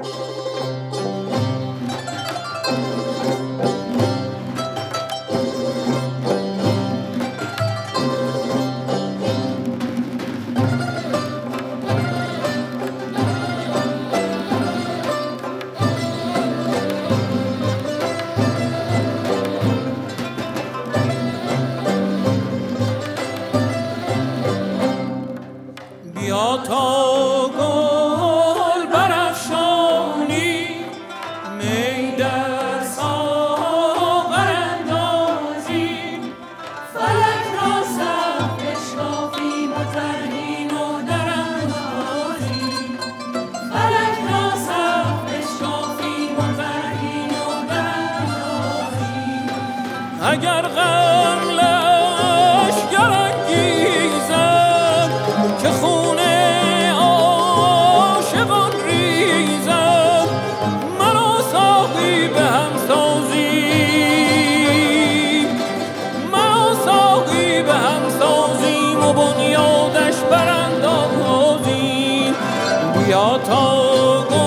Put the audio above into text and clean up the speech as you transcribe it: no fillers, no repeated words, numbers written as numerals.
بیا تا گل برافشانی، می در ساغر اندازی، فلک را صف بشکافیم و ترهیم و دراندازی، فلک را صف بشکافیم و ترهیم و دراندازی. اگر غم لشگر انگیزد که خون عاشقان ریزد، من و ساقی به هم سازیم، من و ساقی به هم سازیم و بنیادش براندازیم. بیا تا